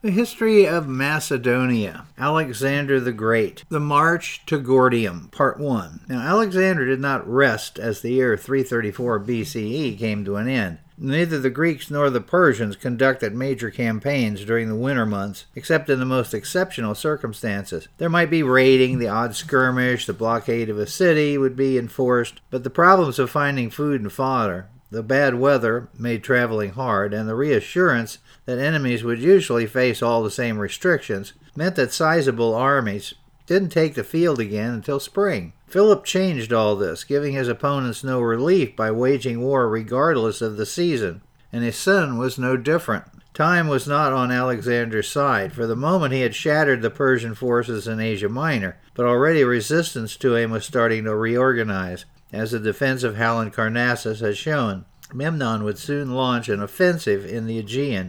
The History of Macedonia, Alexander the Great, The March to Gordium, Part 1. Now, Alexander did not rest as the year 334 BCE came to an end. Neither the Greeks nor the Persians conducted major campaigns during the winter months, except in the most exceptional circumstances. There might be raiding, the odd skirmish, the blockade of a city would be enforced, but the problems of finding food and fodder, the bad weather made traveling hard, and the reassurance that enemies would usually face all the same restrictions meant that sizable armies didn't take the field again until spring. Philip changed all this, giving his opponents no relief by waging war regardless of the season, and his son was no different. Time was not on Alexander's side. For the moment he had shattered the Persian forces in Asia Minor, but already resistance to him was starting to reorganize, as the defense of Halicarnassus had shown. Memnon would soon launch an offensive in the Aegean,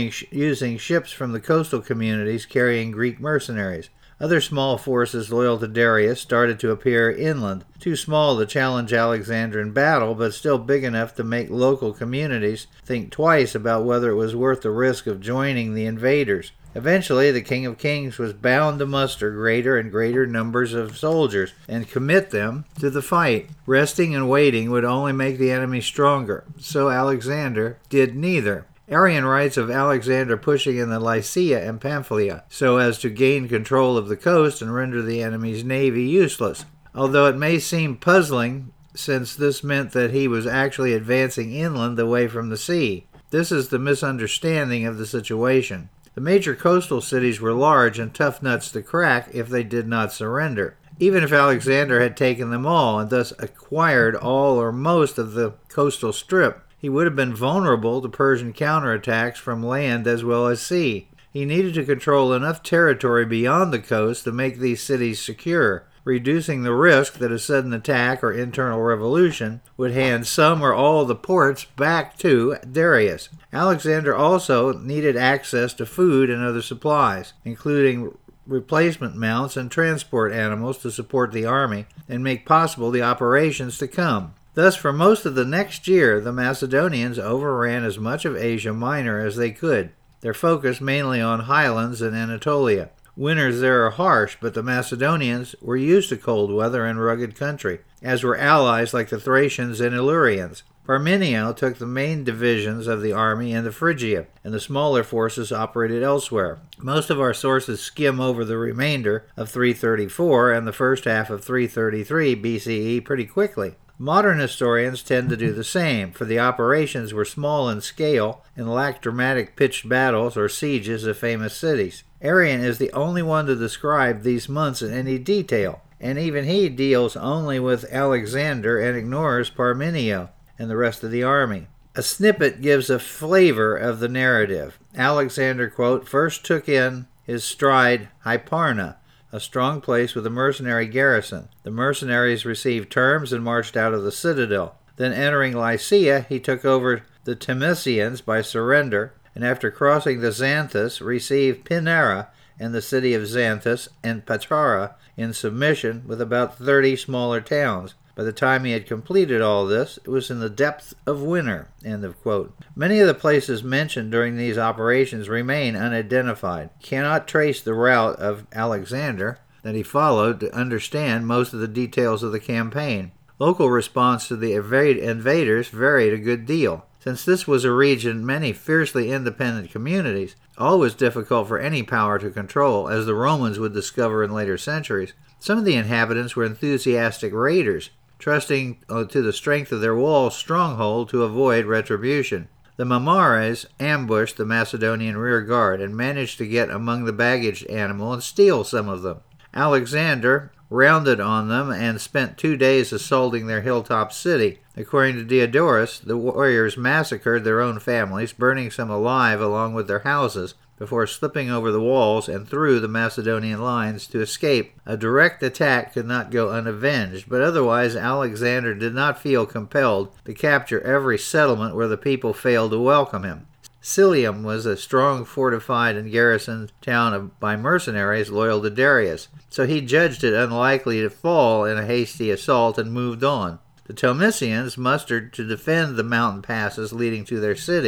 using ships from the coastal communities carrying Greek mercenaries. Other small forces loyal to Darius started to appear inland, too small to challenge Alexander in battle, but still big enough to make local communities think twice about whether it was worth the risk of joining the invaders. Eventually, the King of Kings was bound to muster greater and greater numbers of soldiers and commit them to the fight. Resting and waiting would only make the enemy stronger, so Alexander did neither. Arrian writes of Alexander pushing in the Lycia and Pamphylia so as to gain control of the coast and render the enemy's navy useless, although it may seem puzzling since this meant that he was actually advancing inland away from the sea. This is the misunderstanding of the situation. The major coastal cities were large and tough nuts to crack if they did not surrender. Even if Alexander had taken them all and thus acquired all or most of the coastal strip, he would have been vulnerable to Persian counterattacks from land as well as sea. He needed to control enough territory beyond the coast to make these cities secure, reducing the risk that a sudden attack or internal revolution would hand some or all of the ports back to Darius. Alexander also needed access to food and other supplies, including replacement mounts and transport animals to support the army and make possible the operations to come. Thus, for most of the next year, the Macedonians overran as much of Asia Minor as they could, their focus mainly on highlands and Anatolia. Winters there are harsh, but the Macedonians were used to cold weather and rugged country, as were allies like the Thracians and Illyrians. Parmenio took the main divisions of the army into Phrygia, and the smaller forces operated elsewhere. Most of our sources skim over the remainder of 334 and the first half of 333 BCE pretty quickly. Modern historians tend to do the same, for the operations were small in scale and lacked dramatic pitched battles or sieges of famous cities. Arrian is the only one to describe these months in any detail, and even he deals only with Alexander and ignores Parmenio and the rest of the army. A snippet gives a flavor of the narrative. Alexander, quote, first took in his stride Hyparna, a strong place with a mercenary garrison. The mercenaries received terms and marched out of the citadel. Then entering Lycia, he took over the Temesians by surrender, and after crossing the Xanthus, received Pinara and the city of Xanthus and Patara in submission with about 30 smaller towns. By the time he had completed all this, it was in the depth of winter. End of quote. Many of the places mentioned during these operations remain unidentified. Cannot trace the route of Alexander that he followed to understand most of the details of the campaign. Local response to the invaders varied a good deal. Since this was a region many fiercely independent communities, all was difficult for any power to control, as the Romans would discover in later centuries. Some of the inhabitants were enthusiastic raiders, trusting to the strength of their wall stronghold to avoid retribution. The Mamares ambushed the Macedonian rear guard and managed to get among the baggage animal and steal some of them. Alexander rounded on them and spent 2 days assaulting their hilltop city. According to Diodorus, the warriors massacred their own families, burning some alive along with their houses, before slipping over the walls and through the Macedonian lines to escape. A direct attack could not go unavenged, but otherwise Alexander did not feel compelled to capture every settlement where the people failed to welcome him. Cilium was a strong fortified and garrisoned town by mercenaries loyal to Darius, so he judged it unlikely to fall in a hasty assault and moved on. The Tomisians mustered to defend the mountain passes leading to their city.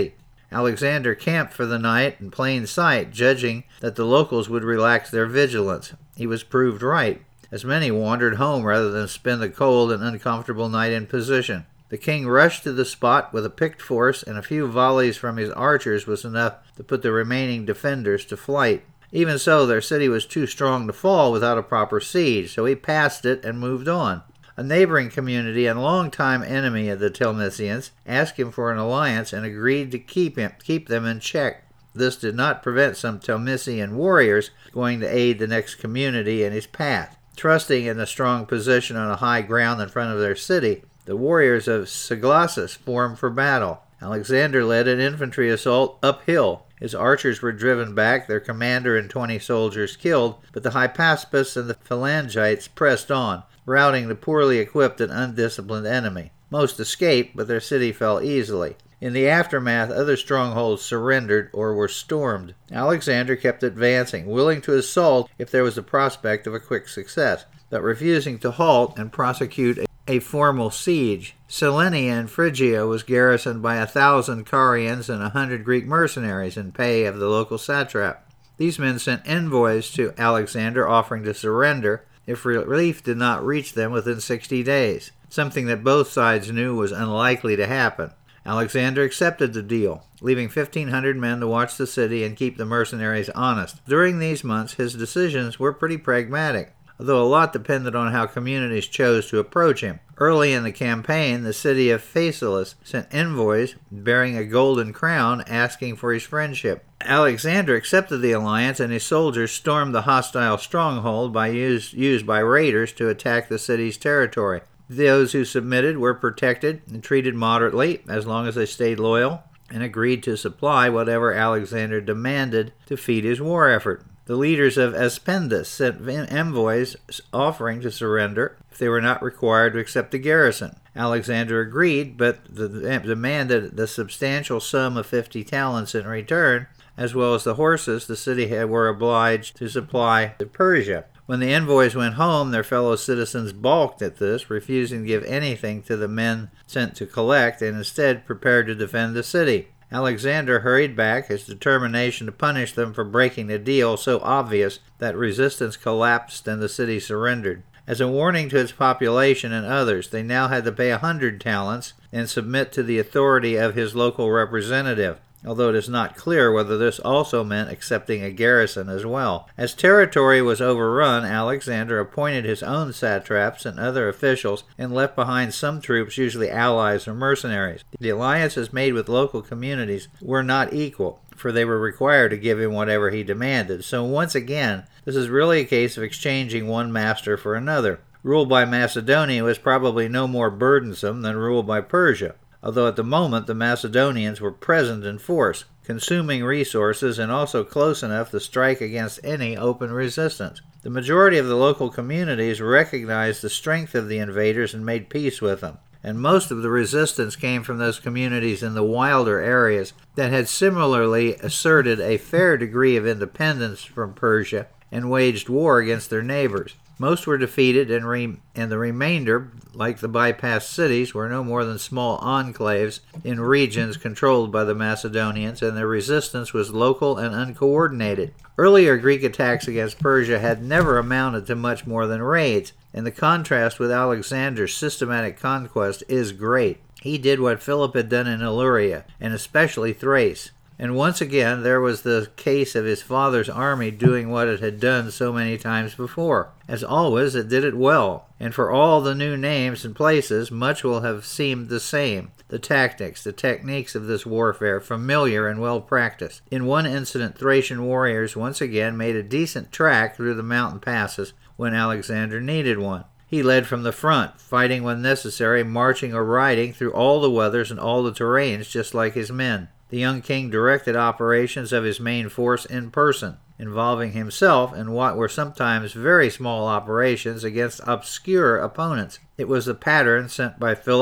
Alexander camped for the night in plain sight, judging that the locals would relax their vigilance. He was proved right, as many wandered home rather than spend the cold and uncomfortable night in position. The king rushed to the spot with a picked force, and a few volleys from his archers was enough to put the remaining defenders to flight. Even so, their city was too strong to fall without a proper siege, so he passed it and moved on. A neighboring community and longtime enemy of the Telmicians asked him for an alliance and agreed to keep them in check. This did not prevent some Telmician warriors going to aid the next community in his path. Trusting in a strong position on a high ground in front of their city, the warriors of Syglasis formed for battle. Alexander led an infantry assault uphill. His archers were driven back, their commander and 20 soldiers killed, but the Hypaspes and the Phalangites pressed on, routing the poorly equipped and undisciplined enemy. Most escaped, but their city fell easily. In the aftermath, other strongholds surrendered or were stormed. Alexander kept advancing, willing to assault if there was a prospect of a quick success, but refusing to halt and prosecute a formal siege. Cyllenia in Phrygia was garrisoned by 1,000 Carians and 100 Greek mercenaries in pay of the local satrap. These men sent envoys to Alexander offering to surrender if relief did not reach them within 60 days, something that both sides knew was unlikely to happen. Alexander accepted the deal, leaving 1,500 men to watch the city and keep the mercenaries honest. During these months, his decisions were pretty pragmatic, although a lot depended on how communities chose to approach him. Early in the campaign, the city of Phasaelus sent envoys bearing a golden crown asking for his friendship. Alexander accepted the alliance, and his soldiers stormed the hostile stronghold used by raiders to attack the city's territory. Those who submitted were protected and treated moderately as long as they stayed loyal and agreed to supply whatever Alexander demanded to feed his war effort. The leaders of Aspendus sent envoys offering to surrender if they were not required to accept the garrison. Alexander agreed, but demanded the substantial sum of 50 talents in return, as well as the horses the city were obliged to supply to Persia. When the envoys went home, their fellow citizens balked at this, refusing to give anything to the men sent to collect, and instead prepared to defend the city. Alexander hurried back, his determination to punish them for breaking the deal so obvious that resistance collapsed and the city surrendered. As a warning to its population and others, they now had to pay 100 talents and submit to the authority of his local representative, although it is not clear whether this also meant accepting a garrison as well. As territory was overrun, Alexander appointed his own satraps and other officials and left behind some troops, usually allies or mercenaries. The alliances made with local communities were not equal, for they were required to give him whatever he demanded. So once again, this is really a case of exchanging one master for another. Rule by Macedonia was probably no more burdensome than rule by Persia, although at the moment the Macedonians were present in force, consuming resources and also close enough to strike against any open resistance. The majority of the local communities recognized the strength of the invaders and made peace with them, and most of the resistance came from those communities in the wilder areas that had similarly asserted a fair degree of independence from Persia and waged war against their neighbors. Most were defeated, and the remainder, like the bypassed cities, were no more than small enclaves in regions controlled by the Macedonians, and their resistance was local and uncoordinated. Earlier Greek attacks against Persia had never amounted to much more than raids, and the contrast with Alexander's systematic conquest is great. He did what Philip had done in Illyria, and especially Thrace. And once again, there was the case of his father's army doing what it had done so many times before. As always, it did it well, and for all the new names and places, much will have seemed the same. The tactics, the techniques of this warfare, familiar and well practiced. In one incident, Thracian warriors once again made a decent track through the mountain passes when Alexander needed one. He led from the front, fighting when necessary, marching or riding through all the weathers and all the terrains just like his men. The young king directed operations of his main force in person, involving himself in what were sometimes very small operations against obscure opponents. It was the pattern sent by Philip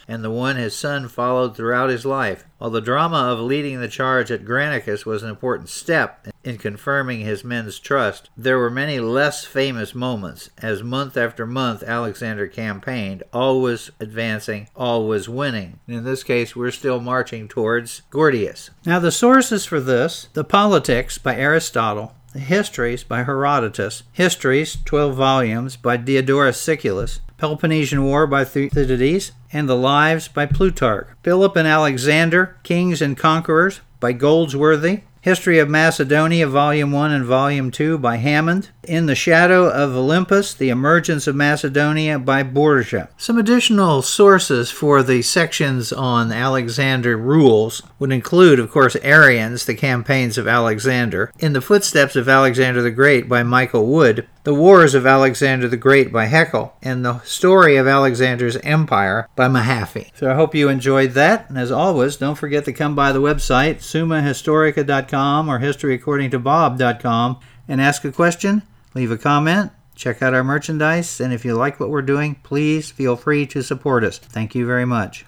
and the one his son followed throughout his life. While the drama of leading the charge at Granicus was an important step in confirming his men's trust, there were many less famous moments, as month after month Alexander campaigned, always advancing, always winning. In this case, we're still marching towards Gordius. Now, the sources for this: the Politics by Aristotle, the Histories by Herodotus, Histories, 12 volumes, by Diodorus Siculus, Peloponnesian War by Thucydides, and the Lives by Plutarch. Philip and Alexander, Kings and Conquerors by Goldsworthy, History of Macedonia, Volume 1 and Volume 2 by Hammond, In the Shadow of Olympus, The Emergence of Macedonia by Borgia. Some additional sources for the sections on Alexander rules would include, of course, Arrian's The Campaigns of Alexander, In the Footsteps of Alexander the Great by Michael Wood, The Wars of Alexander the Great by Haeckel, and The Story of Alexander's Empire by Mahaffy. So I hope you enjoyed that, and as always, don't forget to come by the website, summahistorica.com or historyacordingtobob.com, and ask a question, leave a comment, check out our merchandise, and if you like what we're doing, please feel free to support us. Thank you very much.